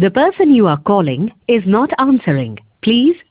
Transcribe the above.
The person you are calling is not answering. Please